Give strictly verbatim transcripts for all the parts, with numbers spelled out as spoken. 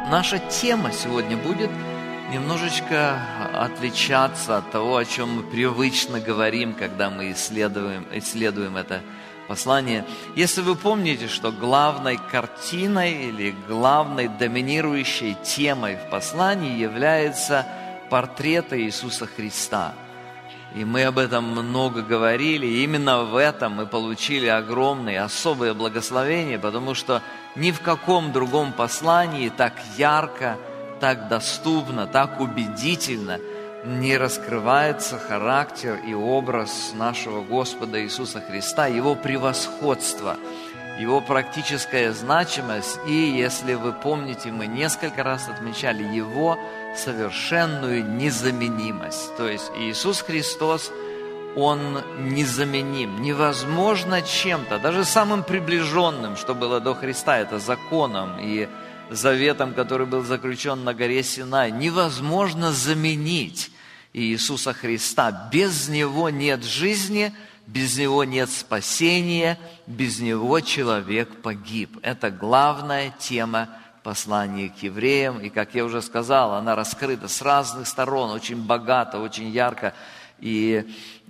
наша тема сегодня будет немножечко отличаться от того, о чем мы привычно говорим, когда мы исследуем, исследуем это послание. Если вы помните, что главной картиной или главной доминирующей темой в послании является портрет Иисуса Христа. И мы об этом много говорили, и именно в этом мы получили огромные, особые благословения, потому что ни в каком другом послании так ярко, так доступно, так убедительно не раскрывается характер и образ нашего Господа Иисуса Христа, Его превосходство, Его практическая значимость, и, если вы помните, мы несколько раз отмечали Его совершенную незаменимость. То есть Иисус Христос, Он незаменим, невозможно чем-то, даже самым приближенным, что было до Христа, это законом и заветом, который был заключен на горе Синай, невозможно заменить Иисуса Христа. Без Него нет жизни, без Него нет спасения, без Него человек погиб. Это главная тема послания к евреям. И, как я уже сказал, она раскрыта с разных сторон, очень богато, очень ярко. И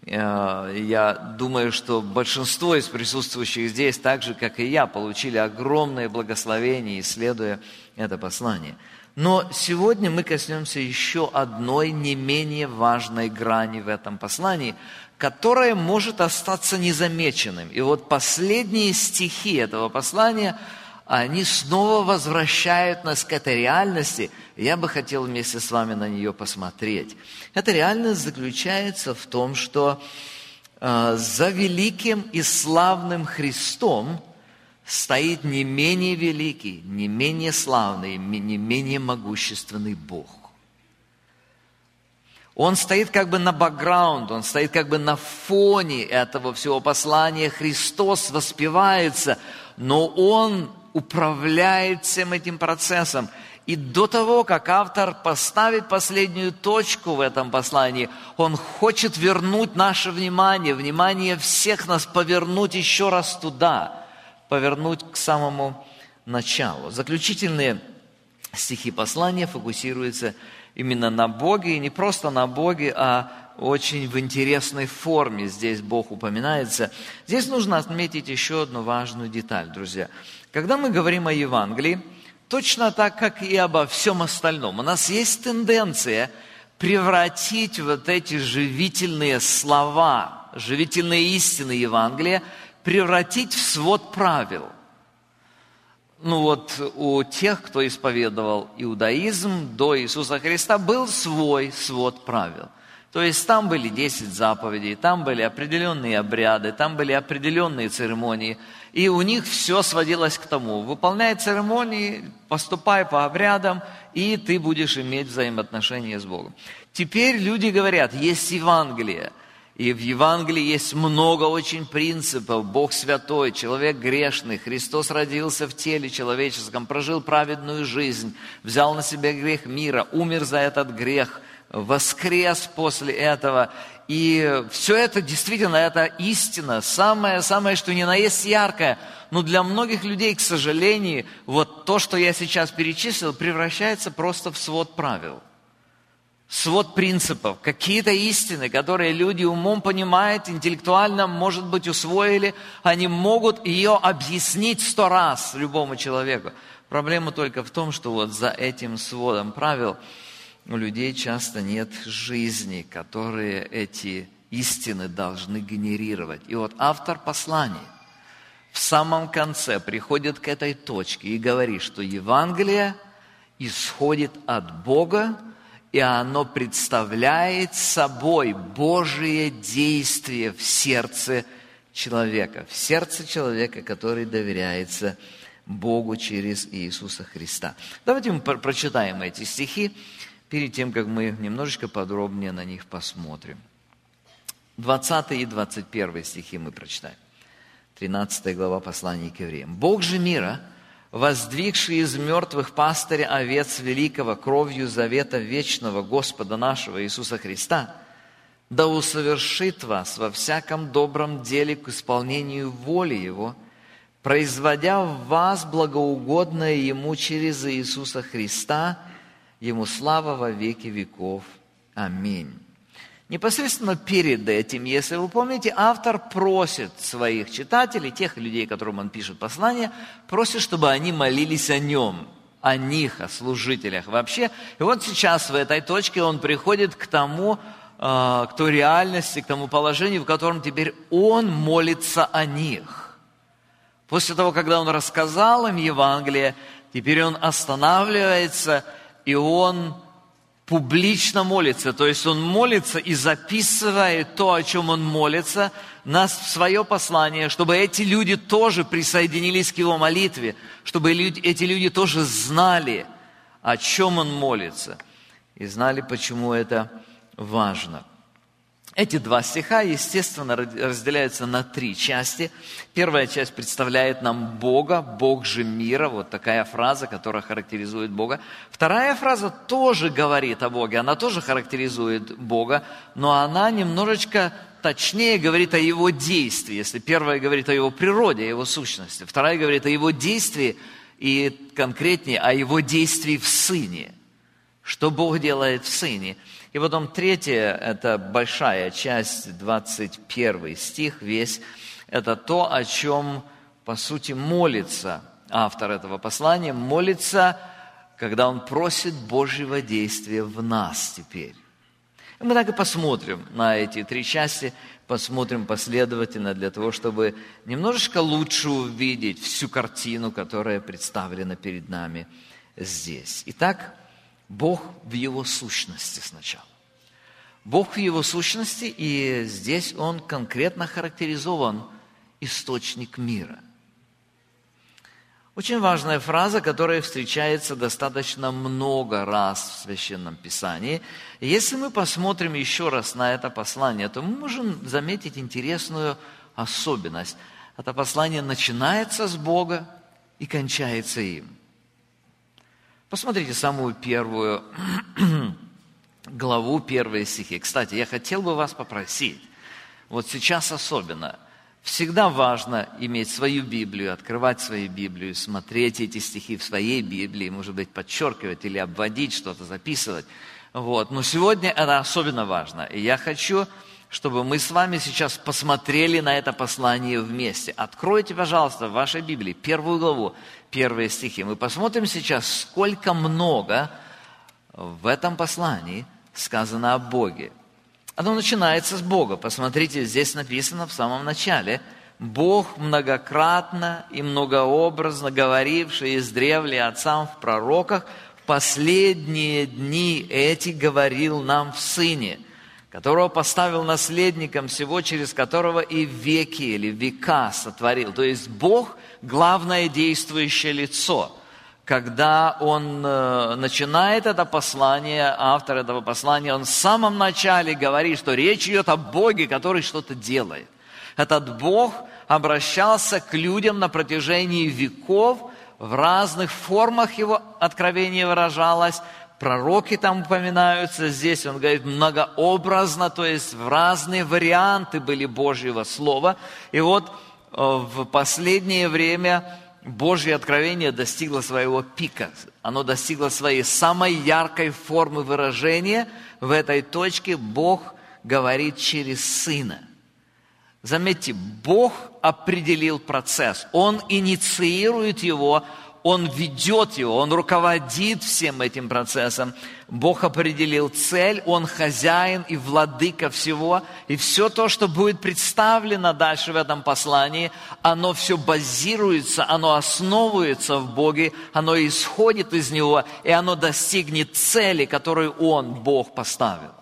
э, я думаю, что большинство из присутствующих здесь, так же, как и я, получили огромное благословение, исследуя это послание. Но сегодня мы коснемся еще одной не менее важной грани в этом послании, которая может остаться незамеченным. И вот последние стихи этого послания, они снова возвращают нас к этой реальности. Я бы хотел вместе с вами на нее посмотреть. Эта реальность заключается в том, что э, за великим и славным Христом стоит не менее великий, не менее славный, не менее могущественный Бог. Он стоит как бы на бэкграунде, он стоит как бы на фоне этого всего послания. Христос воспевается, но Он управляет всем этим процессом. И до того, как автор поставит последнюю точку в этом послании, он хочет вернуть наше внимание, внимание всех нас, повернуть еще раз туда, повернуть к самому началу. Заключительные стихи послания фокусируются именно на Боге, и не просто на Боге, а очень в интересной форме здесь Бог упоминается. Здесь нужно отметить еще одну важную деталь, друзья. Когда мы говорим о Евангелии, точно так, как и обо всем остальном, у нас есть тенденция превратить вот эти живительные слова, живительные истины Евангелия, превратить в свод правил. Ну вот у тех, кто исповедовал иудаизм до Иисуса Христа, был свой свод правил. То есть там были десять заповедей, там были определенные обряды, там были определенные церемонии. И у них все сводилось к тому: выполняй церемонии, поступай по обрядам, и ты будешь иметь взаимоотношения с Богом. Теперь люди говорят, есть Евангелие. И в Евангелии есть много очень принципов. Бог святой, человек грешный, Христос родился в теле человеческом, прожил праведную жизнь, взял на себя грех мира, умер за этот грех, воскрес после этого. И все это действительно, это истина, самое, самое, что ни на есть яркое. Но для многих людей, к сожалению, вот то, что я сейчас перечислил, превращается просто в свод правил. Свод принципов, какие-то истины, которые люди умом понимают, интеллектуально, может быть, усвоили, они могут ее объяснить сто раз любому человеку. Проблема только в том, что вот за этим сводом правил у людей часто нет жизни, которые эти истины должны генерировать. И вот автор послания в самом конце приходит к этой точке и говорит, что Евангелие исходит от Бога, и оно представляет собой Божие действие в сердце человека, в сердце человека, который доверяется Богу через Иисуса Христа. Давайте мы прочитаем эти стихи перед тем, как мы немножечко подробнее на них посмотрим. двадцатый и двадцать первый стихи мы прочитаем. тринадцатая глава послания к евреям. «Бог же мира, воздвигший из мертвых пастыря овец великого кровью завета вечного Господа нашего Иисуса Христа, да усовершит вас во всяком добром деле к исполнению воли Его, производя в вас благоугодное Ему через Иисуса Христа, Ему слава во веки веков. Аминь». Непосредственно перед этим, если вы помните, автор просит своих читателей, тех людей, которым он пишет послание, просит, чтобы они молились о нем, о них, о служителях вообще. И вот сейчас в этой точке он приходит к тому, к той реальности, к тому положению, в котором теперь он молится о них. После того, когда он рассказал им Евангелие, теперь он останавливается, и он публично молится. То есть он молится и записывает то, о чем он молится, нас в свое послание, чтобы эти люди тоже присоединились к его молитве, чтобы эти люди тоже знали, о чем он молится, и знали, почему это важно. Эти два стиха, естественно, разделяются на три части. Первая часть представляет нам Бога, Бог же мира, вот такая фраза, которая характеризует Бога. Вторая фраза тоже говорит о Боге, она тоже характеризует Бога, но она немножечко точнее говорит о Его действии. Если первая говорит о Его природе, о Его сущности, вторая говорит о Его действии и конкретнее о Его действии в Сыне. Что Бог делает в Сыне. И потом третья, это большая часть, двадцать первый стих весь, это то, о чем, по сути, молится автор этого послания, молится, когда он просит Божьего действия в нас теперь. И мы так и посмотрим на эти три части, посмотрим последовательно для того, чтобы немножечко лучше увидеть всю картину, которая представлена перед нами здесь. Итак, Бог в Его сущности сначала. Бог в Его сущности, и здесь Он конкретно характеризован источник мира. Очень важная фраза, которая встречается достаточно много раз в Священном Писании. И если мы посмотрим еще раз на это послание, то мы можем заметить интересную особенность. Это послание начинается с Бога и кончается им. Посмотрите самую первую главу, первые стихи. Кстати, я хотел бы вас попросить, вот сейчас особенно, всегда важно иметь свою Библию, открывать свою Библию, смотреть эти стихи в своей Библии, может быть, подчеркивать или обводить, что-то записывать. Вот. Но сегодня это особенно важно. И я хочу, чтобы мы с вами сейчас посмотрели на это послание вместе. Откройте, пожалуйста, в вашей Библии первую главу, первые стихи. Мы посмотрим сейчас, сколько много в этом послании сказано о Боге. Оно начинается с Бога. Посмотрите, здесь написано в самом начале: «Бог, многократно и многообразно говоривший издревле отцам в пророках, в последние дни эти говорил нам в Сыне, которого поставил наследником всего, через которого и веки или века сотворил». То есть Бог – главное действующее лицо. Когда он э, начинает это послание, автор этого послания, он в самом начале говорит, что речь идет о Боге, который что-то делает. Этот Бог обращался к людям на протяжении веков, в разных формах его откровение выражалось. Пророки там упоминаются, здесь он говорит многообразно, то есть в разные варианты были Божьего Слова. И вот э, в последнее время Божье откровение достигло своего пика. Оно достигло своей самой яркой формы выражения. В этой точке Бог говорит через Сына. Заметьте, Бог определил процесс. Он инициирует его, Он ведет его, Он руководит всем этим процессом. Бог определил цель, Он хозяин и владыка всего. И все то, что будет представлено дальше в этом послании, оно все базируется, оно основывается в Боге, оно исходит из Него, и оно достигнет цели, которую Он, Бог, поставил.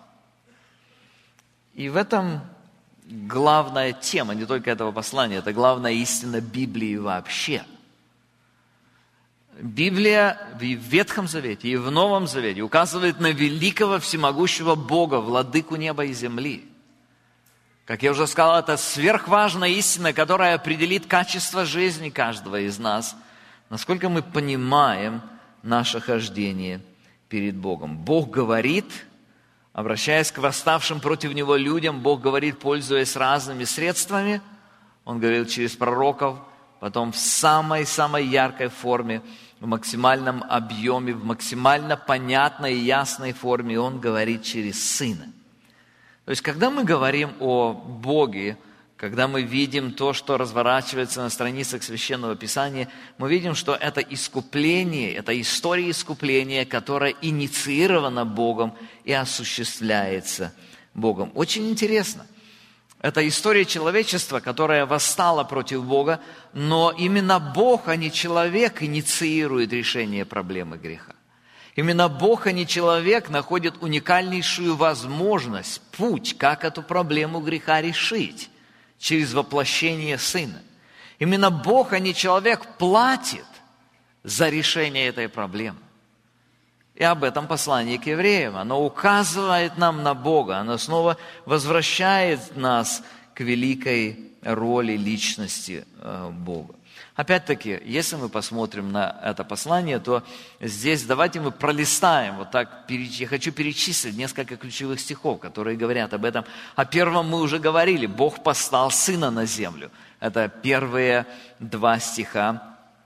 И в этом главная тема, не только этого послания, это главная истина Библии вообще. Библия в Ветхом Завете и в Новом Завете указывает на великого всемогущего Бога, владыку неба и земли. Как я уже сказал, это сверхважная истина, которая определит качество жизни каждого из нас, насколько мы понимаем наше хождение перед Богом. Бог говорит, обращаясь к восставшим против Него людям, Бог говорит, пользуясь разными средствами. Он говорил через пророков, потом в самой-самой яркой форме, в максимальном объеме, в максимально понятной и ясной форме Он говорит через Сына. То есть, когда мы говорим о Боге, когда мы видим то, что разворачивается на страницах Священного Писания, мы видим, что это искупление, это история искупления, которая инициирована Богом и осуществляется Богом. Очень интересно. Это история человечества, которое восстало против Бога, но именно Бог, а не человек, инициирует решение проблемы греха. Именно Бог, а не человек, находит уникальнейшую возможность, путь, как эту проблему греха решить, через воплощение Сына. Именно Бог, а не человек, платит за решение этой проблемы. И об этом послание к евреям. Оно указывает нам на Бога, оно снова возвращает нас к великой роли личности Бога. Опять-таки, если мы посмотрим на это послание, то здесь давайте мы пролистаем, вот так, я хочу перечислить несколько ключевых стихов, которые говорят об этом. О первом мы уже говорили, Бог послал Сына на землю. Это первые два стиха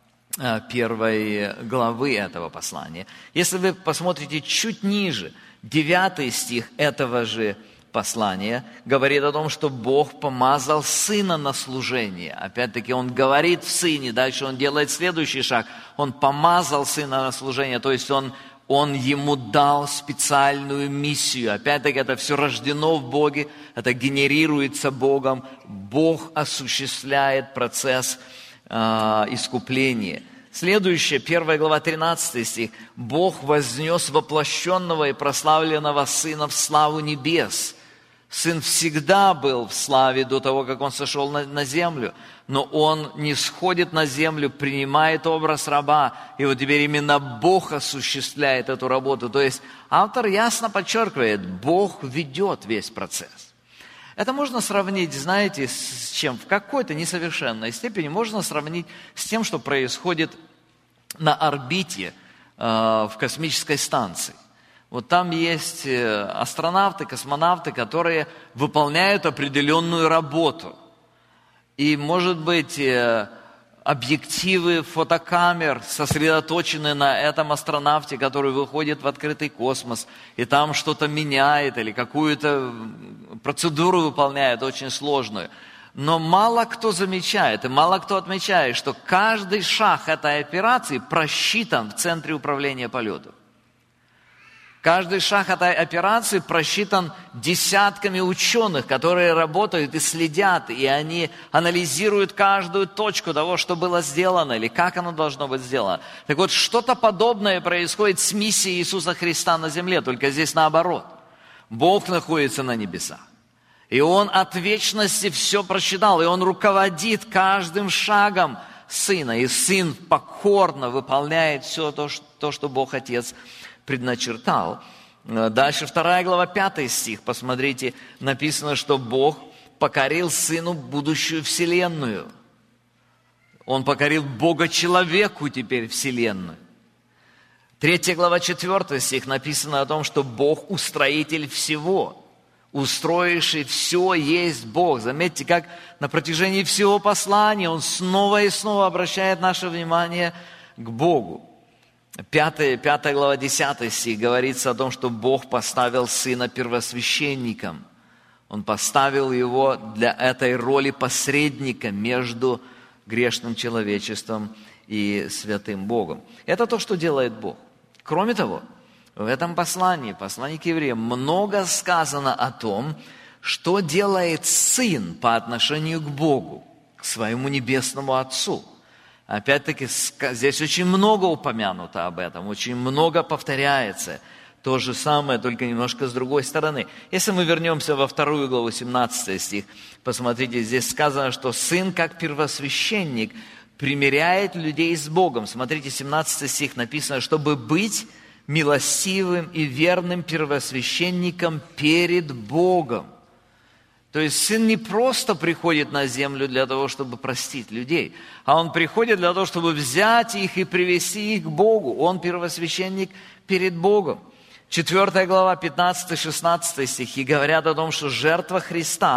первой главы этого послания. Если вы посмотрите чуть ниже, девятый стих этого же послания говорит о том, что Бог помазал Сына на служение. Опять-таки, Он говорит в Сыне, дальше Он делает следующий шаг. Он помазал Сына на служение, то есть Он, он Ему дал специальную миссию. Опять-таки, это все рождено в Боге, это генерируется Богом. Бог осуществляет процесс э, искупления. Следующее, первая глава, тринадцатый стих. «Бог вознес воплощенного и прославленного Сына в славу небес». Сын всегда был в славе до того, как Он сошел на, на землю, но Он не сходит на землю, принимает образ раба, и вот теперь именно Бог осуществляет эту работу. То есть автор ясно подчеркивает, Бог ведет весь процесс. Это можно сравнить, знаете, с чем? В какой-то несовершенной степени можно сравнить с тем, что происходит на орбите э, в космической станции. Вот там есть астронавты, космонавты, которые выполняют определенную работу. И, может быть, объективы фотокамер сосредоточены на этом астронавте, который выходит в открытый космос, и там что-то меняет или какую-то процедуру выполняет очень сложную. Но мало кто замечает, и мало кто отмечает, что каждый шаг этой операции просчитан в центре управления полетом. Каждый шаг этой операции просчитан десятками ученых, которые работают и следят, и они анализируют каждую точку того, что было сделано, или как оно должно быть сделано. Так вот, что-то подобное происходит с миссией Иисуса Христа на земле, только здесь наоборот. Бог находится на небесах, и Он от вечности все просчитал, и Он руководит каждым шагом Сына, и Сын покорно выполняет все то, что Бог Отец предначертал. Дальше вторая глава, пятый стих. Посмотрите, написано, что Бог покорил Сыну будущую вселенную. Он покорил Бога человеку теперь вселенную. Третья глава, четвертый стих. Написано о том, что Бог устроитель всего. Устроивший все есть Бог. Заметьте, как на протяжении всего послания Он снова и снова обращает наше внимание к Богу. Пятая, пятая глава, десятый стих говорится о том, что Бог поставил Сына первосвященником. Он поставил Его для этой роли посредника между грешным человечеством и святым Богом. Это то, что делает Бог. Кроме того, в этом послании, послании к евреям, много сказано о том, что делает Сын по отношению к Богу, к своему небесному Отцу. Опять-таки, здесь очень много упомянуто об этом, очень много повторяется. То же самое, только немножко с другой стороны. Если мы вернемся во вторую главу, семнадцатый стих, посмотрите, здесь сказано, что Сын, как первосвященник, примиряет людей с Богом. Смотрите, семнадцатый стих написано, чтобы быть милостивым и верным первосвященником перед Богом. То есть Сын не просто приходит на землю для того, чтобы простить людей, а Он приходит для того, чтобы взять их и привести их к Богу. Он первосвященник перед Богом. Четвертая глава, пятнадцатый-шестнадцатый стихи говорят о том, что жертва Христа,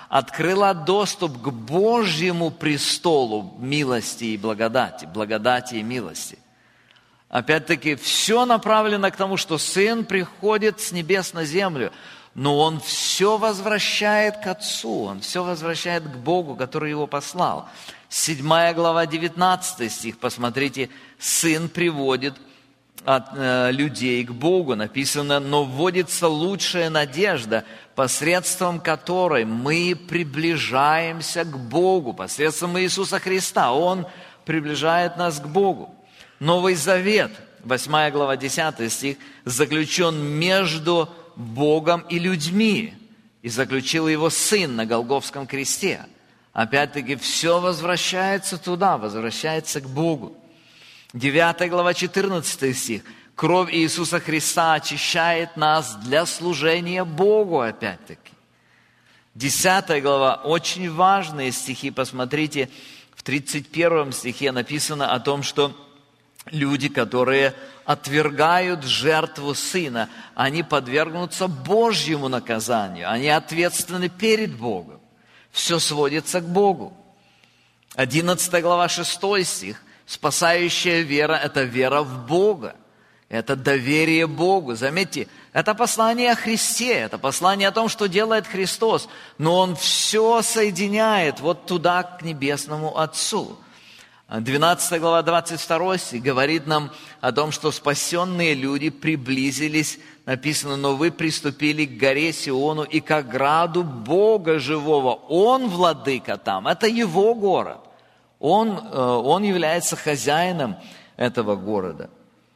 открыла доступ к Божьему престолу милости и благодати, благодати и милости. Опять-таки, все направлено к тому, что Сын приходит с небес на землю, но Он все возвращает к Отцу, Он все возвращает к Богу, который Его послал. Седьмая глава, девятнадцатый стих, посмотрите, Сын приводит от э, людей к Богу. Написано, но вводится лучшая надежда, посредством которой мы приближаемся к Богу, посредством Иисуса Христа. Он приближает нас к Богу. Новый Завет, восьмая глава, десятый стих, заключен между Богом и людьми, и заключил его Сын на Голгофском кресте. Опять-таки, все возвращается туда, возвращается к Богу. девятая глава, четырнадцатый стих. Кровь Иисуса Христа очищает нас для служения Богу, опять-таки. десятая глава, очень важные стихи. Посмотрите, в тридцать первом стихе написано о том, что люди, которые отвергают жертву Сына, они подвергнутся Божьему наказанию. Они ответственны перед Богом. Все сводится к Богу. одиннадцатая глава, шестой стих. Спасающая вера – это вера в Бога. Это доверие Богу. Заметьте, это послание о Христе, это послание о том, что делает Христос. Но Он все соединяет вот туда, к небесному Отцу. двенадцатая глава, двадцать второй стих говорит нам о том, что спасенные люди приблизились, написано, но вы приступили к горе Сиону и к ограду Бога живого. Он владыка там, это Его город. Он, он является хозяином этого города.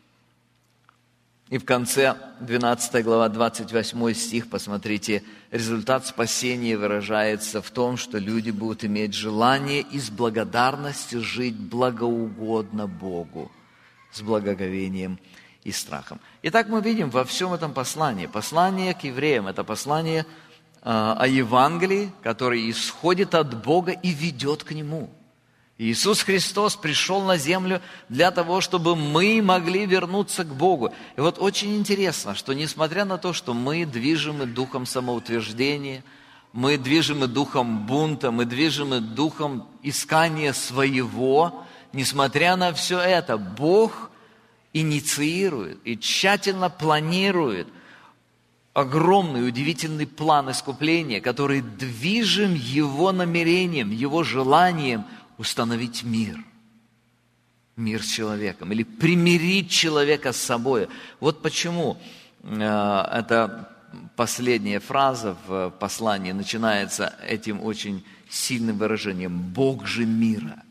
И в конце двенадцатой глава, двадцать восьмой стих, посмотрите, результат спасения выражается в том, что люди будут иметь желание и с благодарностью жить благоугодно Богу, с благоговением и страхом. Итак, мы видим во всем этом послании, послание к евреям, это послание э, о Евангелии, которое исходит от Бога и ведет к Нему. Иисус Христос пришел на землю для того, чтобы мы могли вернуться к Богу. И вот очень интересно, что несмотря на то, что мы движимы духом самоутверждения, мы движимы духом бунта, мы движимы духом искания своего, несмотря на все это, Бог инициирует и тщательно планирует огромный, удивительный план искупления, который движим Его намерением, Его желанием установить мир. Мир с человеком. Или примирить человека с собой. Вот почему э, эта последняя фраза в послании начинается этим очень сильным выражением. Бог же мира.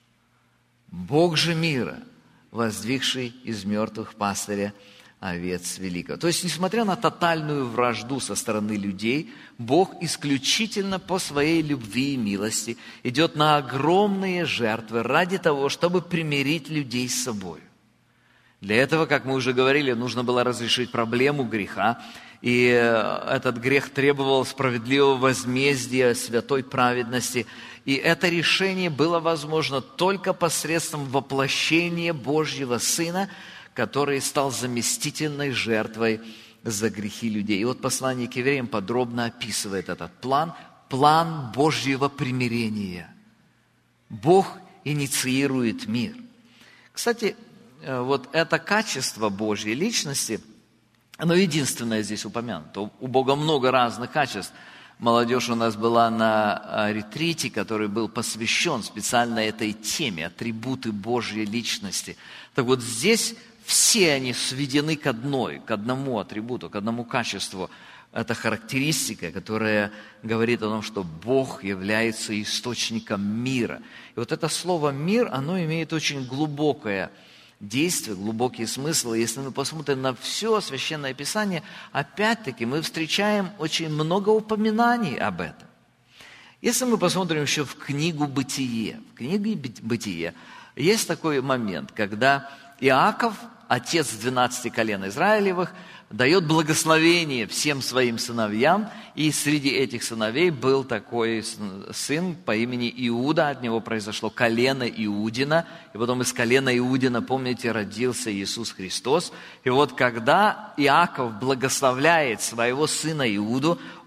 Бог же мира, воздвигший из мертвых пастыря овец великого. То есть, несмотря на тотальную вражду со стороны людей, Бог исключительно по своей любви и милости идет на огромные жертвы ради того, чтобы примирить людей с собой. Для этого, как мы уже говорили, нужно было разрешить проблему греха, и этот грех требовал справедливого возмездия, святой праведности. И это решение было возможно только посредством воплощения Божьего Сына, который стал заместительной жертвой за грехи людей. И вот послание к евреям подробно описывает этот план, план Божьего примирения. Бог инициирует мир. Кстати, вот это качество Божьей личности, оно единственное здесь упомянуто. У Бога много разных качеств. Молодежь у нас была на ретрите, который был посвящен специально этой теме, атрибуты Божьей личности. Так вот здесь все они сведены к одной, к одному атрибуту, к одному качеству. Это характеристика, которая говорит о том, что Бог является источником мира. И вот это слово «мир», оно имеет очень глубокое действие, глубокий смысл. И если мы посмотрим на все Священное Писание, опять-таки мы встречаем очень много упоминаний об этом. Если мы посмотрим еще в книгу «Бытие», в книге «Бытие» есть такой момент, когда Иаков, отец двенадцати колен Израилевых, дает благословение всем своим сыновьям, и среди этих сыновей был такой сын по имени Иуда, от него произошло колено Иудина, и потом из колена Иудина, помните, родился Иисус Христос. И вот когда Иаков благословляет своего сына Иуду,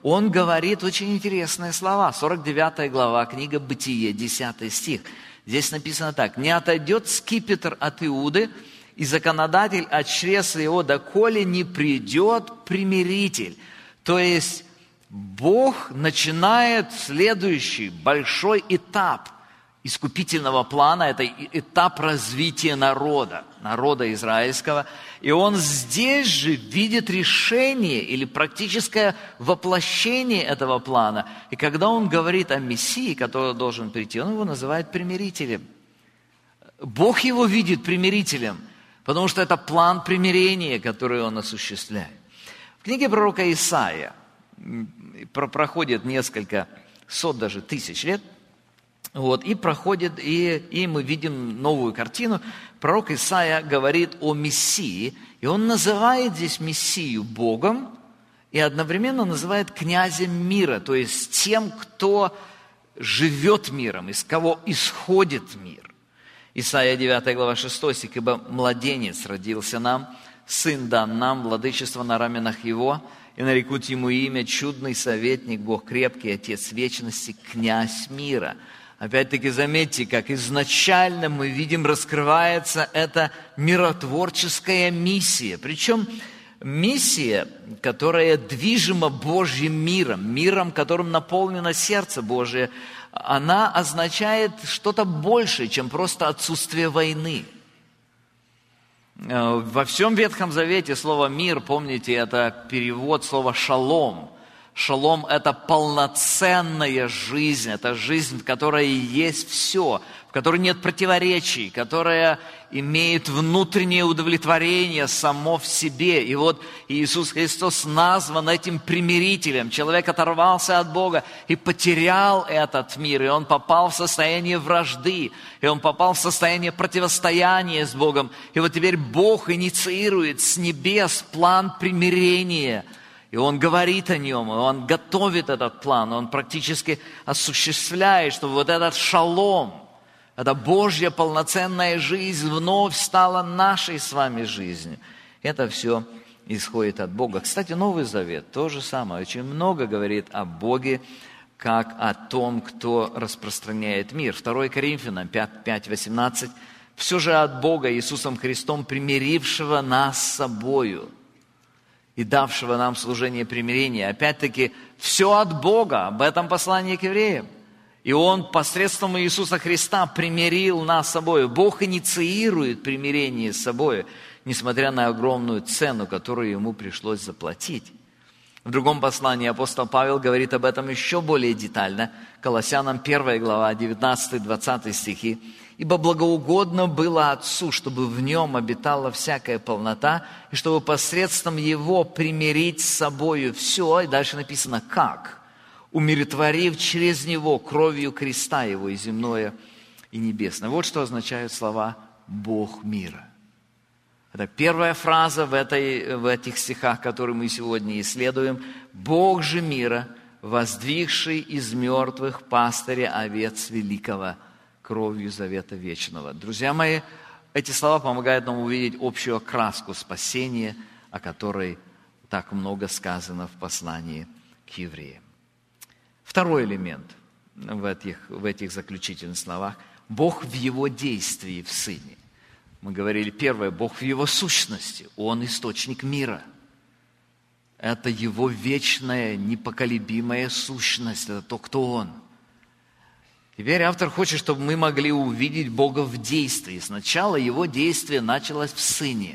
он говорит очень интересные слова. сорок девятая глава, книга Бытие, десятый стих. Здесь написано так. «Не отойдет скипетр от Иуды, и законодатель от чресла его, доколе не придет примиритель». То есть Бог начинает следующий большой этап искупительного плана, это этап развития народа, народа израильского. И Он здесь же видит решение или практическое воплощение этого плана. И когда Он говорит о Мессии, который должен прийти, Он его называет примирителем. Бог его видит примирителем, потому что это план примирения, который Он осуществляет. В книге пророка Исаия проходит несколько сот, даже тысяч лет, вот, и проходит, и, и мы видим новую картину. Пророк Исаия говорит о Мессии, и он называет здесь Мессию Богом, и одновременно называет князем мира, то есть тем, кто живет миром, из кого исходит мир. Исаия девятая глава шестой стих. «Ибо младенец родился нам, сын дан нам, владычество на раменах его, и нарекут ему имя чудный советник, Бог крепкий, Отец вечности, князь мира». Опять-таки заметьте, как изначально мы видим, раскрывается эта миротворческая миссия. Причем миссия, которая движима Божьим миром, миром, которым наполнено сердце Божие, она означает что-то большее, чем просто отсутствие войны. Во всем Ветхом Завете слово «мир», помните, это перевод слова «шалом». Шалом – это полноценная жизнь, это жизнь, в которой есть все, в которой нет противоречий, которая имеет внутреннее удовлетворение само в себе. И вот Иисус Христос назван этим примирителем. Человек оторвался от Бога и потерял этот мир, и он попал в состояние вражды, и он попал в состояние противостояния с Богом. И вот теперь Бог инициирует с небес план примирения. И Он говорит о нем, и Он готовит этот план, Он практически осуществляет, чтобы вот этот шалом, эта Божья полноценная жизнь вновь стала нашей с вами жизнью. Это все исходит от Бога. Кстати, Новый Завет то же самое. Очень много говорит о Боге, как о том, кто распространяет мир. второе Коринфянам пять восемнадцать. «Все же от Бога Иисусом Христом, примирившего нас с собою и давшего нам служение примирения». Опять-таки, все от Бога, об этом послании к евреям. И Он посредством Иисуса Христа примирил нас с собой. Бог инициирует примирение с собой, несмотря на огромную цену, которую Ему пришлось заплатить. В другом послании апостол Павел говорит об этом еще более детально. Колоссянам первая глава, девятнадцатый-двадцатый стихи. «Ибо благоугодно было Отцу, чтобы в Нем обитала всякая полнота, и чтобы посредством Его примирить с собою все». И дальше написано «как?» «умиротворив через Него кровью креста Его и земное, и небесное». Вот что означают слова «Бог мира». Это первая фраза в, этой, в этих стихах, которые мы сегодня исследуем. «Бог же мира, воздвигший из мертвых пастыря овец великого, кровью завета вечного». Друзья мои, эти слова помогают нам увидеть общую окраску спасения, о которой так много сказано в послании к евреям. Второй элемент в этих, в этих заключительных словах – Бог в Его действии в Сыне. Мы говорили первое – Бог в Его сущности, Он источник мира. Это Его вечная, непоколебимая сущность, это то, кто Он. Теперь автор хочет, чтобы мы могли увидеть Бога в действии. Сначала Его действие началось в Сыне.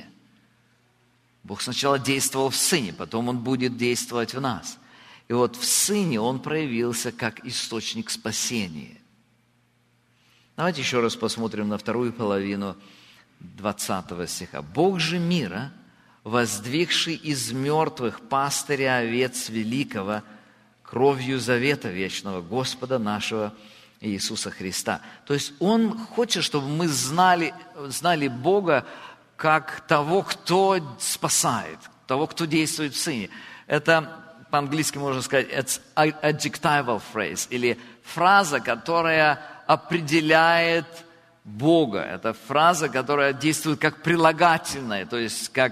Бог сначала действовал в Сыне, потом Он будет действовать в нас. И вот в Сыне Он проявился как источник спасения. Давайте еще раз посмотрим на вторую половину двадцатого стиха. «Бог же мира, воздвигший из мертвых пастыря овец великого, кровью завета вечного Господа нашего Иисуса Христа». То есть Он хочет, чтобы мы знали, знали Бога как того, кто спасает, того, кто действует в Сыне. Это по-английски можно сказать it's adjectival phrase, или фраза, которая определяет Бога. Это фраза, которая действует как прилагательная, то есть как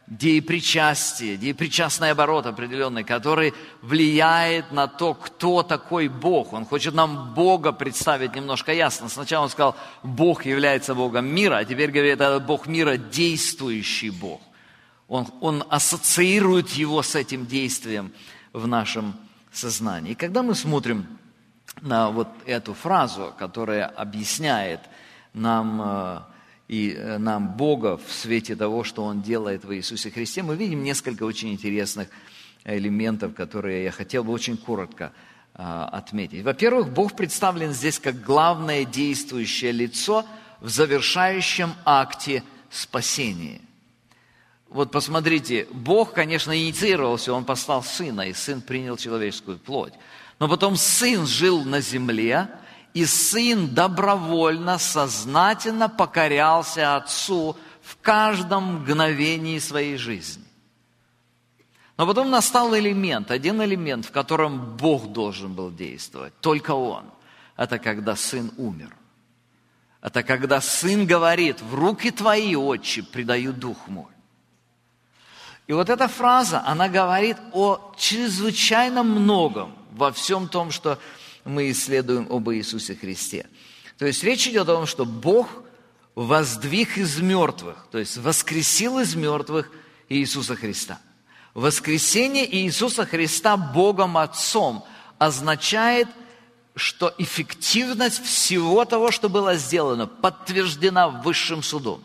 деепричастие, деепричастный оборот определенный, который влияет на то, кто такой Бог. Он хочет нам Бога представить немножко ясно. Сначала он сказал, Бог является Богом мира, а теперь говорит, это Бог мира, действующий Бог. Он, он ассоциирует его с этим действием в нашем сознании. И когда мы смотрим на вот эту фразу, которая объясняет нам и нам Бога в свете того, что Он делает в Иисусе Христе, мы видим несколько очень интересных элементов, которые я хотел бы очень коротко а, отметить. Во-первых, Бог представлен здесь как главное действующее лицо в завершающем акте спасения. Вот посмотрите, Бог, конечно, инициировал все, Он послал Сына, и Сын принял человеческую плоть. Но потом Сын жил на земле, и Сын добровольно, сознательно покорялся Отцу в каждом мгновении своей жизни. Но потом настал элемент, один элемент, в котором Бог должен был действовать, только Он. Это когда Сын умер. Это когда Сын говорит, в руки Твои, Отче, предаю Дух Мой. И вот эта фраза, она говорит о чрезвычайно многом во всем том, что мы исследуем об Иисусе Христе. То есть речь идет о том, что Бог воздвиг из мертвых, то есть воскресил из мертвых Иисуса Христа. Воскресение Иисуса Христа Богом Отцом означает, что эффективность всего того, что было сделано, подтверждена высшим судом.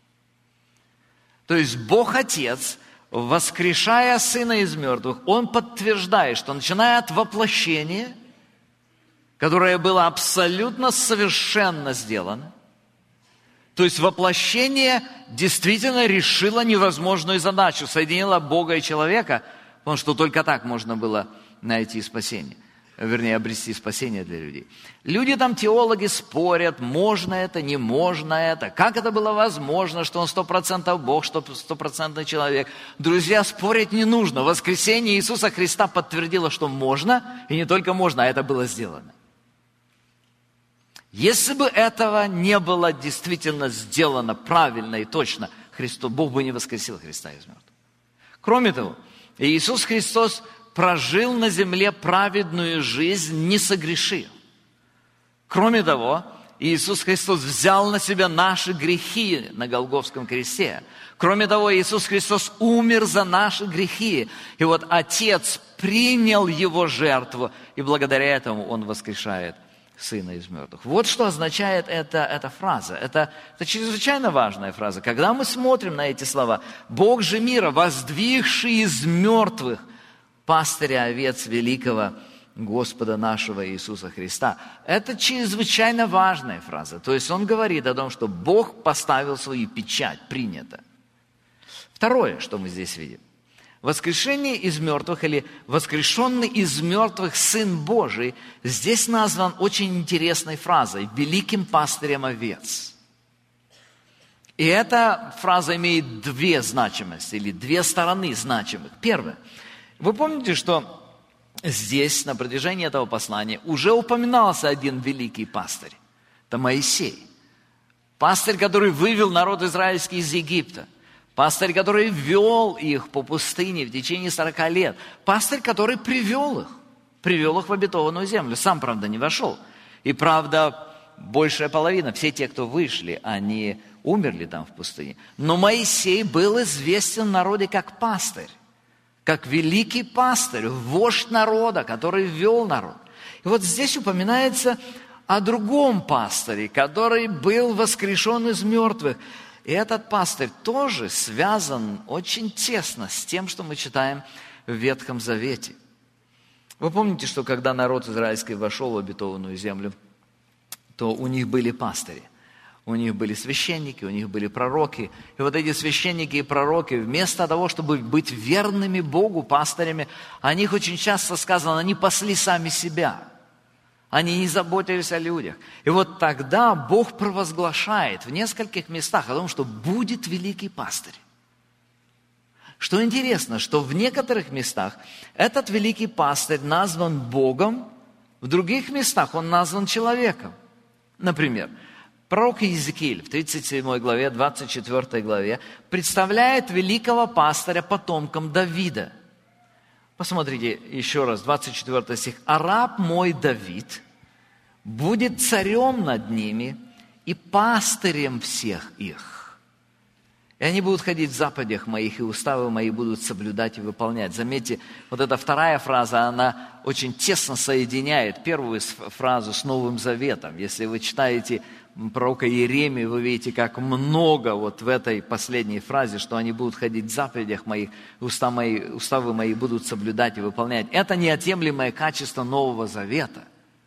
То есть Бог Отец, воскрешая Сына из мертвых, Он подтверждает, что начиная от воплощения, которое было абсолютно совершенно сделано. То есть воплощение действительно решило невозможную задачу, соединило Бога и человека, потому что только так можно было найти спасение, вернее, обрести спасение для людей. Люди там, теологи, спорят, можно это, не можно это, как это было возможно, что он сто процентов Бог, что стопроцентный человек. Друзья, спорить не нужно. Воскресение Иисуса Христа подтвердило, что можно, и не только можно, а это было сделано. Если бы этого не было действительно сделано правильно и точно, Христос, Бог бы не воскресил Христа из мертвых. Кроме того, Иисус Христос прожил на земле праведную жизнь, не согрешив. Кроме того, Иисус Христос взял на себя наши грехи на Голгофском кресте. Кроме того, Иисус Христос умер за наши грехи. И вот Отец принял Его жертву, и благодаря этому Он воскрешает Сына из мертвых. Вот что означает эта, эта фраза. Это, это чрезвычайно важная фраза. Когда мы смотрим на эти слова, Бог же мира, воздвигший из мертвых пастыря овец великого Господа нашего Иисуса Христа. Это чрезвычайно важная фраза. То есть он говорит о том, что Бог поставил свою печать, принято. Второе, что мы здесь видим. Воскрешение из мертвых или воскрешенный из мертвых Сын Божий здесь назван очень интересной фразой «великим пастырем овец». И эта фраза имеет две значимости или две стороны значимых. Первое. Вы помните, что здесь на протяжении этого послания уже упоминался один великий пастырь. Это Моисей. Пастырь, который вывел народ израильский из Египта. Пастырь, который вел их по пустыне в течение сорока лет. Пастырь, который привел их. Привел их в обетованную землю. Сам, правда, не вошел. И, правда, большая половина, все те, кто вышли, они умерли там в пустыне. Но Моисей был известен в народе как пастырь. Как великий пастырь, вождь народа, который вел народ. И вот здесь упоминается о другом пастыре, который был воскрешен из мертвых. И этот пастырь тоже связан очень тесно с тем, что мы читаем в Ветхом Завете. Вы помните, что когда народ израильский вошел в обетованную землю, то у них были пастыри. У них были священники, у них были пророки. И вот эти священники и пророки, вместо того, чтобы быть верными Богу, пастырями, о них очень часто сказано, они пасли сами себя. Они не заботились о людях. И вот тогда Бог провозглашает в нескольких местах о том, что будет великий пастырь. Что интересно, что в некоторых местах этот великий пастырь назван Богом, в других местах он назван человеком. Например, Пророк Иезекииль в тридцать седьмой главе, двадцать четвёртой главе представляет великого пастыря потомком Давида. Посмотрите еще раз, двадцать четвёртый стих. «А раб мой Давид будет царем над ними и пастырем всех их. И они будут ходить в заповедях моих, и уставы мои будут соблюдать и выполнять». Заметьте, вот эта вторая фраза, она очень тесно соединяет первую фразу с Новым Заветом. Если вы читаете пророка Иеремию, вы видите, как много вот в этой последней фразе, что они будут ходить в заповедях моих, уста мои, уставы мои будут соблюдать и выполнять. Это неотъемлемое качество Нового Завета.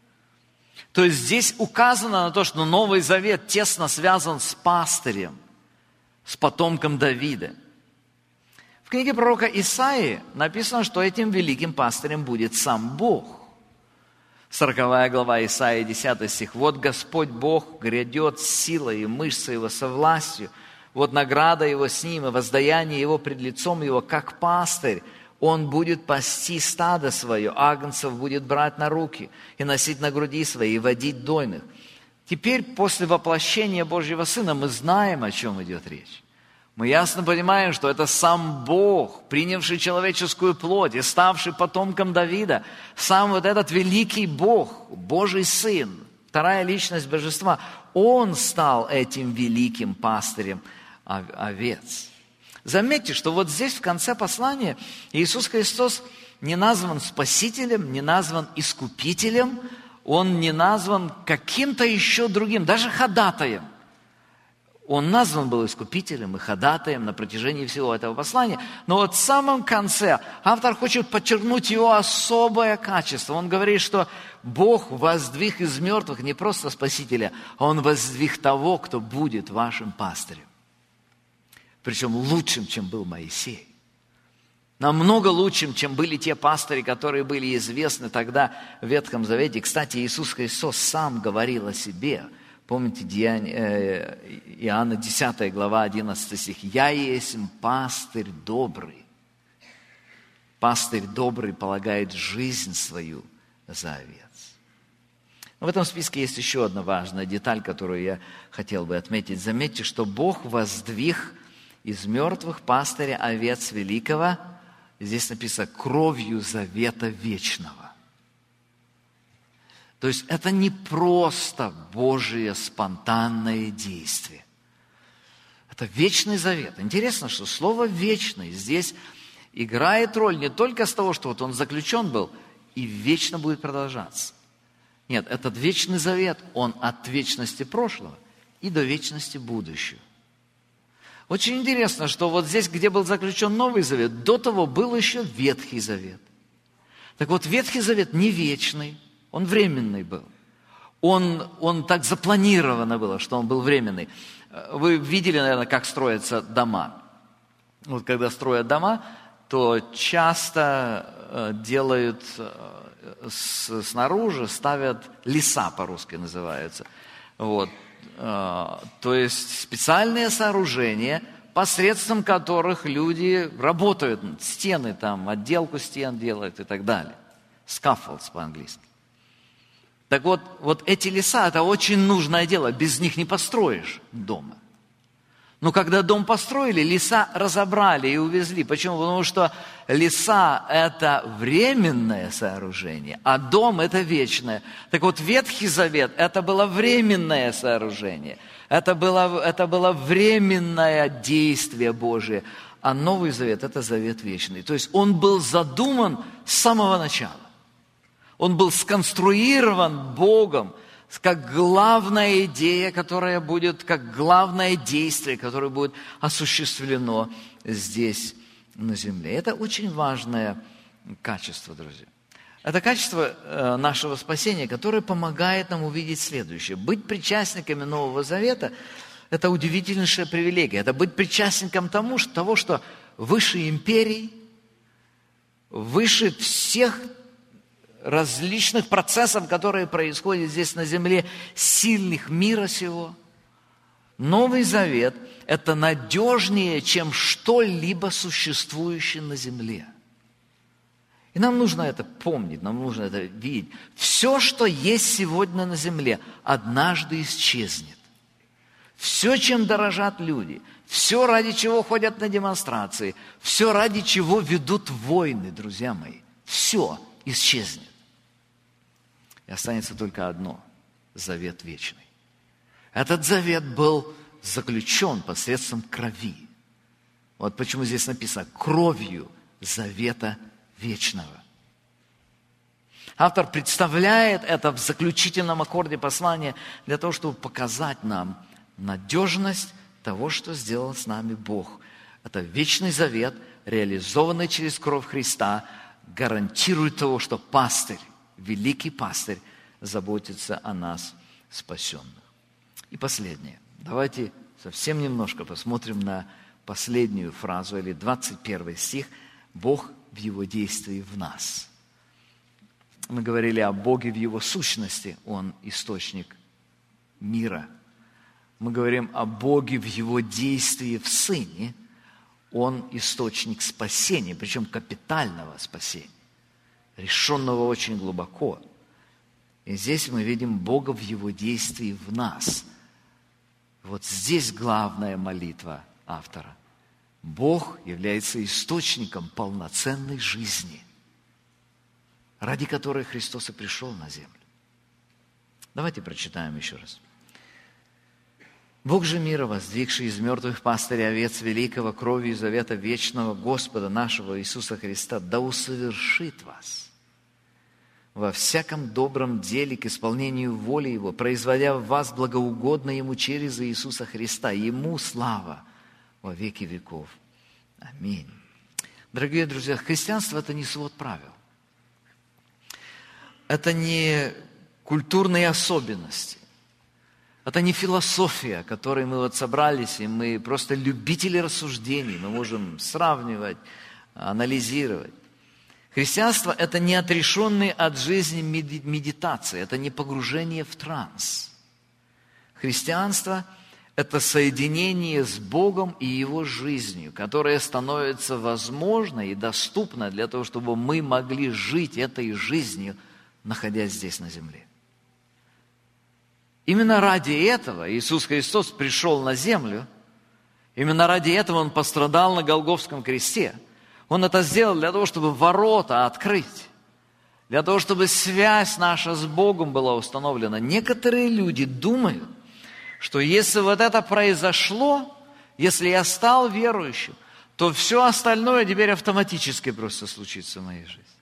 То есть здесь указано на то, что Новый Завет тесно связан с пастырем, с потомком Давида. В книге пророка Исаии написано, что этим великим пастырем будет сам Бог. сороковая глава Исаии, десятый стих. «Вот Господь Бог грядет с силой, и мышцы Его со властью. Вот награда Его с Ним, и воздаяние Его пред лицом Его, как пастырь. Он будет пасти стадо свое, агнцев будет брать на руки, и носить на груди своей, и водить дойных». Теперь, после воплощения Божьего Сына, мы знаем, о чем идет речь. Мы ясно понимаем, что это сам Бог, принявший человеческую плоть и ставший потомком Давида, сам вот этот великий Бог, Божий Сын, вторая личность Божества, Он стал этим великим пастырем овец. Заметьте, что вот здесь в конце послания Иисус Христос не назван Спасителем, не назван Искупителем, Он не назван каким-то еще другим, даже ходатаем. Он назван был Искупителем и ходатаем на протяжении всего этого послания. Но вот в самом конце автор хочет подчеркнуть его особое качество. Он говорит, что Бог воздвиг из мертвых не просто Спасителя, а Он воздвиг того, кто будет вашим пастырем. Причем лучшим, чем был Моисей. Намного лучшим, чем были те пастыри, которые были известны тогда в Ветхом Завете. Кстати, Иисус Христос сам говорил о себе. Помните, Иоанна десятая глава, одиннадцатый стих. «Я есть пастырь добрый». Пастырь добрый полагает жизнь свою за овец. Но в этом списке есть еще одна важная деталь, которую я хотел бы отметить. Заметьте, что Бог воздвиг из мертвых пастыря овец великого, здесь написано, кровью завета вечного. То есть это не просто Божие спонтанное действие. Это вечный завет. Интересно, что слово «вечный» здесь играет роль не только с того, что вот он заключен был и вечно будет продолжаться. Нет, этот вечный завет, он от вечности прошлого и до вечности будущего. Очень интересно, что вот здесь, где был заключен Новый Завет, до того был еще Ветхий Завет. Так вот, Ветхий Завет не вечный, он временный был. Он, он так запланировано было, что он был временный. Вы видели, наверное, как строятся дома. Вот когда строят дома, то часто делают снаружи, ставят леса, по-русски называются. Вот. То есть специальные сооружения, посредством которых люди работают, стены там, отделку стен делают и так далее. Scaffolds по-английски. Так вот, вот эти леса, это очень нужное дело, без них не построишь дома. Но когда дом построили, леса разобрали и увезли. Почему? Потому что леса – это временное сооружение, а дом – это вечное. Так вот, Ветхий Завет – это было временное сооружение. Это было, это было временное действие Божие. А Новый Завет – это завет вечный. То есть он был задуман с самого начала. Он был сконструирован Богом, как главная идея, которая будет, как главное действие, которое будет осуществлено здесь на земле. Это очень важное качество, друзья. Это качество нашего спасения, которое помогает нам увидеть следующее. Быть причастниками Нового Завета – это удивительнейшая привилегия. Это быть причастником тому, что, того, что выше империй, выше всех различных процессов, которые происходят здесь на земле, сильных мира сего. Новый Завет – это надежнее, чем что-либо существующее на земле. И нам нужно это помнить, нам нужно это видеть. Все, что есть сегодня на земле, однажды исчезнет. Все, чем дорожат люди, все, ради чего ходят на демонстрации, все, ради чего ведут войны, друзья мои, все исчезнет. И останется только одно – завет вечный. Этот завет был заключен посредством крови. Вот почему здесь написано «кровью завета вечного». Автор представляет это в заключительном аккорде послания для того, чтобы показать нам надежность того, что сделал с нами Бог. Это вечный завет, реализованный через кровь Христа, гарантирует того, что пастырь, великий пастырь, заботится о нас, спасенных. И последнее. Давайте совсем немножко посмотрим на последнюю фразу, или двадцать первый стих. Бог в Его действии в нас. Мы говорили о Боге в Его сущности. Он источник мира. Мы говорим о Боге в Его действии в Сыне. Он источник спасения, причем капитального спасения, решенного очень глубоко. И здесь мы видим Бога в Его действии в нас. Вот здесь главная молитва автора. Бог является источником полноценной жизни, ради которой Христос и пришел на землю. Давайте прочитаем еще раз. Бог же мира, воздвигший из мертвых пастыря овец великого кровью завета вечного Господа нашего Иисуса Христа, да усовершит вас во всяком добром деле к исполнению воли Его, производя в вас благоугодно Ему через Иисуса Христа. Ему слава во веки веков. Аминь. Дорогие друзья, христианство – это не свод правил. Это не культурные особенности. Это не философия, которой мы вот собрались, и мы просто любители рассуждений. Мы можем сравнивать, анализировать. Христианство – это не отрешенные от жизни медитации, это не погружение в транс. Христианство – это соединение с Богом и Его жизнью, которое становится возможно и доступно для того, чтобы мы могли жить этой жизнью, находясь здесь на земле. Именно ради этого Иисус Христос пришел на землю, именно ради этого Он пострадал на Голгофском кресте. Он это сделал для того, чтобы ворота открыть, для того, чтобы связь наша с Богом была установлена. Некоторые люди думают, что если вот это произошло, если я стал верующим, то все остальное теперь автоматически просто случится в моей жизни.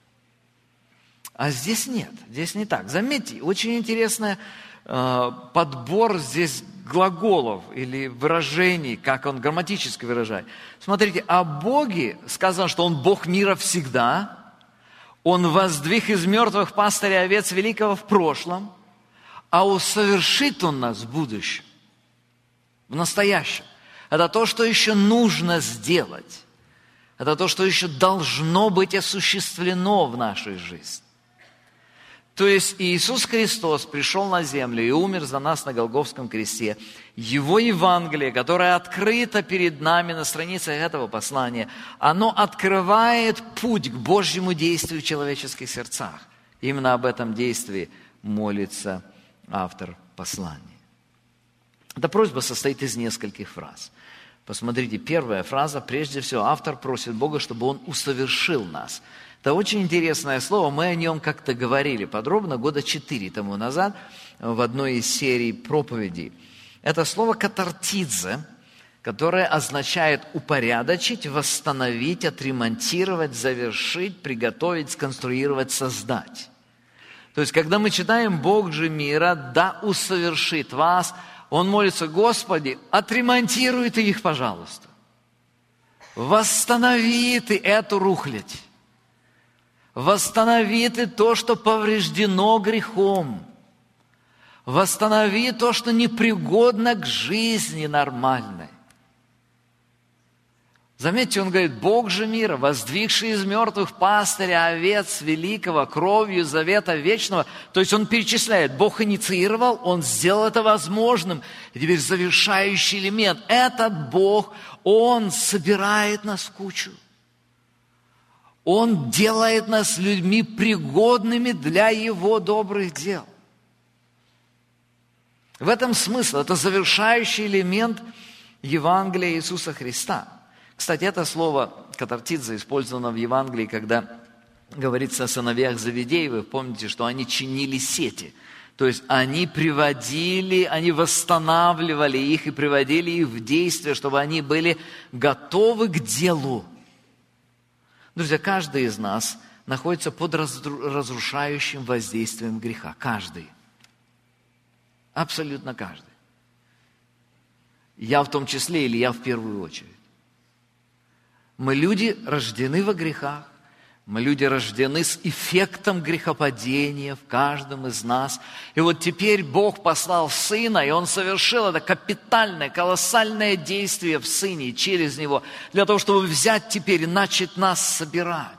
А здесь нет, здесь не так. Заметьте, очень интересный э, подбор здесь глаголов или выражений, как он грамматически выражает. Смотрите, о Боге сказано, что Он Бог мира всегда, Он воздвиг из мертвых пастыря овец великого в прошлом, а усовершит Он нас в будущем, в настоящем. Это то, что еще нужно сделать. Это то, что еще должно быть осуществлено в нашей жизни. То есть Иисус Христос пришел на землю и умер за нас на Голгофском кресте. Его Евангелие, которое открыто перед нами на страницах этого послания, оно открывает путь к Божьему действию в человеческих сердцах. Именно об этом действии молится автор послания. Эта просьба состоит из нескольких фраз. Посмотрите, первая фраза, прежде всего, автор просит Бога, чтобы Он усовершил нас. Это очень интересное слово, мы о нем как-то говорили подробно года четыре тому назад в одной из серий проповедей. Это слово «катартидзе», которое означает упорядочить, восстановить, отремонтировать, завершить, приготовить, сконструировать, создать. То есть, когда мы читаем «Бог же мира, да усовершит вас», он молится: Господи, отремонтируй Ты их, пожалуйста. Восстанови Ты эту рухлядь. Восстанови Ты то, что повреждено грехом. Восстанови то, что непригодно к жизни нормальной. Заметьте, он говорит: Бог же мира, воздвигший из мертвых пастыря овец великого кровью завета вечного. То есть он перечисляет: Бог инициировал, Он сделал это возможным. И теперь завершающий элемент. Этот Бог, Он собирает нас в кучу. Он делает нас людьми пригодными для Его добрых дел. В этом смысл. Это завершающий элемент Евангелия Иисуса Христа. Кстати, это слово катартиза использовано в Евангелии, когда говорится о сыновьях Завидеевых. Помните, что они чинили сети. То есть они приводили, они восстанавливали их и приводили их в действие, чтобы они были готовы к делу. Друзья, каждый из нас находится под разрушающим воздействием греха. Каждый. Абсолютно каждый. Я в том числе, или я в первую очередь. Мы люди, рождены во грехах. Мы люди, рождены с эффектом грехопадения в каждом из нас. И вот теперь Бог послал Сына, и Он совершил это капитальное, колоссальное действие в Сыне через Него, для того, чтобы взять теперь и начать нас собирать.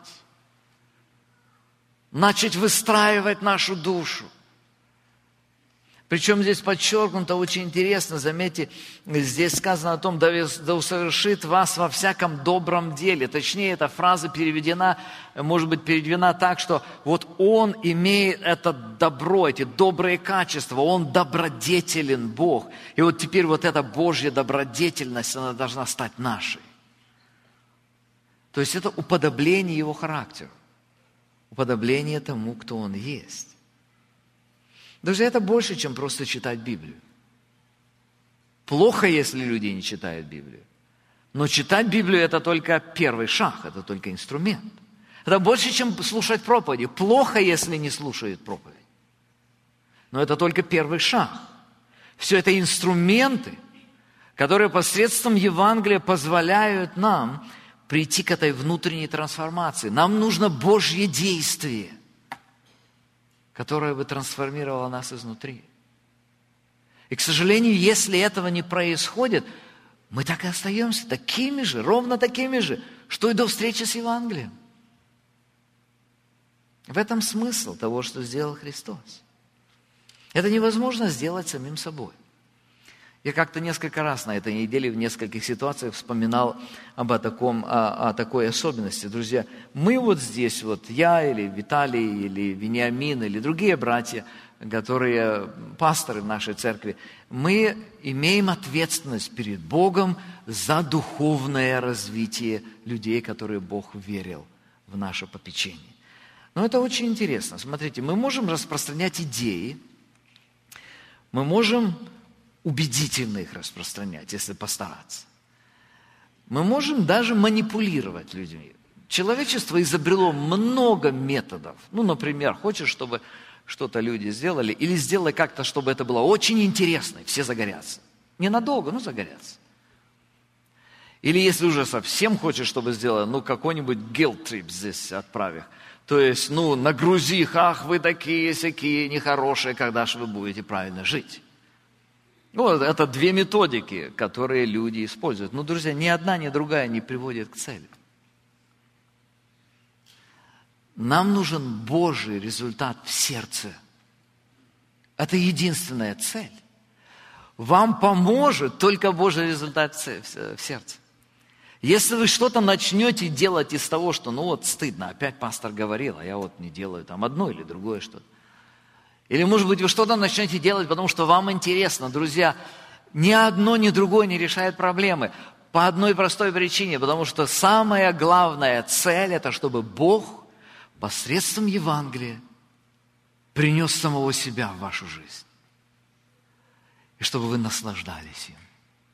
Начать выстраивать нашу душу. Причем здесь подчеркнуто очень интересно, заметьте, здесь сказано о том, да усовершит вас во всяком добром деле. Точнее, эта фраза переведена, может быть, переведена так, что вот Он имеет это добро, эти добрые качества, Он добродетелен Бог. И вот теперь вот эта Божья добродетельность, она должна стать нашей. То есть это уподобление Его характеру, уподобление тому, кто Он есть. Друзья, это больше, чем просто читать Библию. Плохо, если люди не читают Библию. Но читать Библию – это только первый шаг, это только инструмент. Это больше, чем слушать проповеди. Плохо, если не слушают проповедь. Но это только первый шаг. Все это инструменты, которые посредством Евангелия позволяют нам прийти к этой внутренней трансформации. Нам нужно Божье действие, которая бы трансформировала нас изнутри. И, к сожалению, если этого не происходит, мы так и остаемся такими же, ровно такими же, что и до встречи с Евангелием. В этом смысл того, что сделал Христос. Это невозможно сделать самим собой. Я как-то несколько раз на этой неделе в нескольких ситуациях вспоминал об о, таком, о, о такой особенности. Друзья, мы вот здесь, вот я или Виталий, или Вениамин, или другие братья, которые пасторы в нашей церкви, мы имеем ответственность перед Богом за духовное развитие людей, которые Бог верил в наше попечение. Но это очень интересно. Смотрите, мы можем распространять идеи, мы можем убедительно их распространять, если постараться. Мы можем даже манипулировать людьми. Человечество изобрело много методов. Ну, например, хочешь, чтобы что-то люди сделали, или сделай как-то, чтобы это было очень интересно, и все загорятся. Ненадолго, но загорятся. Или если уже совсем хочешь, чтобы сделали, ну, какой-нибудь guilt trip здесь отправь их. То есть, ну, нагрузи их, ах, вы такие-сякие нехорошие, когда же вы будете правильно жить. Вот это две методики, которые люди используют. Но, друзья, ни одна, ни другая не приводит к цели. Нам нужен Божий результат в сердце. Это единственная цель. Вам поможет только Божий результат в сердце. Если вы что-то начнете делать из того, что, ну вот, стыдно, опять пастор говорил, а я вот не делаю там одно или другое что-то. Или, может быть, вы что-то начнете делать, потому что вам интересно. Друзья, ни одно, ни другое не решает проблемы. По одной простой причине, потому что самая главная цель – это чтобы Бог посредством Евангелия принес самого себя в вашу жизнь. И чтобы вы наслаждались им.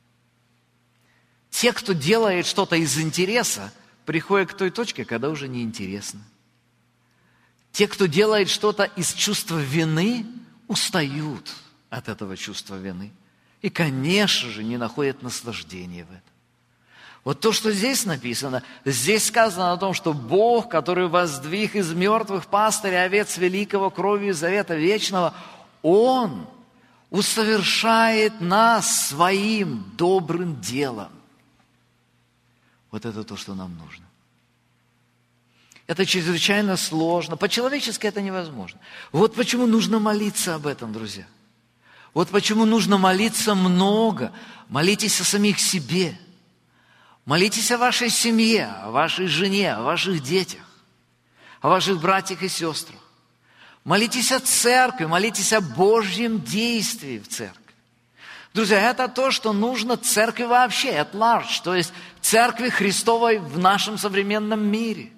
Те, кто делает что-то из интереса, приходят к той точке, когда уже неинтересно. Те, кто делает что-то из чувства вины, устают от этого чувства вины. И, конечно же, не находят наслаждения в этом. Вот то, что здесь написано, здесь сказано о том, что Бог, который воздвиг из мертвых пастыря овец великого кровью завета вечного, Он усовершает нас своим добрым делом. Вот это то, что нам нужно. Это чрезвычайно сложно. По-человечески это невозможно. Вот почему нужно молиться об этом, друзья. Вот почему нужно молиться много. Молитесь о самих себе. Молитесь о вашей семье, о вашей жене, о ваших детях, о ваших братьях и сестрах. Молитесь о церкви, молитесь о Божьем действии в церкви. Друзья, это то, что нужно церкви вообще, at large, то есть церкви Христовой в нашем современном мире.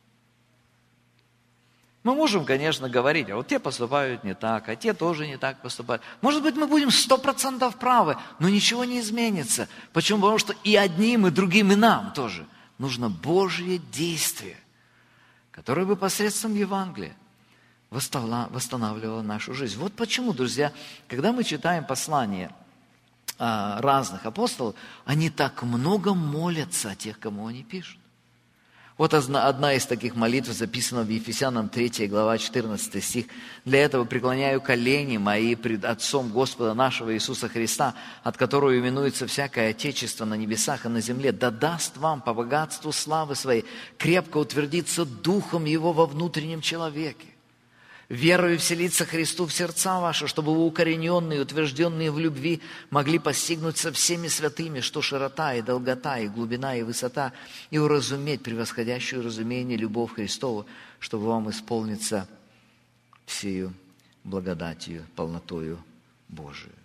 Мы можем, конечно, говорить, а вот те поступают не так, а те тоже не так поступают. Может быть, мы будем сто процентов правы, но ничего не изменится. Почему? Потому что и одним, и другим, и нам тоже нужно Божье действие, которое бы посредством Евангелия восстанавливало нашу жизнь. Вот почему, друзья, когда мы читаем послания разных апостолов, они так много молятся о тех, кому они пишут. Вот одна из таких молитв записана в Ефесянам третьей глава, четырнадцатый стих. «Для этого преклоняю колени мои пред Отцом Господа нашего Иисуса Христа, от которого именуется всякое Отечество на небесах и на земле, да даст вам по богатству славы своей крепко утвердиться Духом Его во внутреннем человеке, верою вселиться Христу в сердца ваши, чтобы вы, укорененные, утвержденные в любви, могли постигнуть со всеми святыми, что широта и долгота, и глубина, и высота, и уразуметь превосходящую разумение любовь Христову, чтобы вам исполниться всею благодатью, полнотою Божию».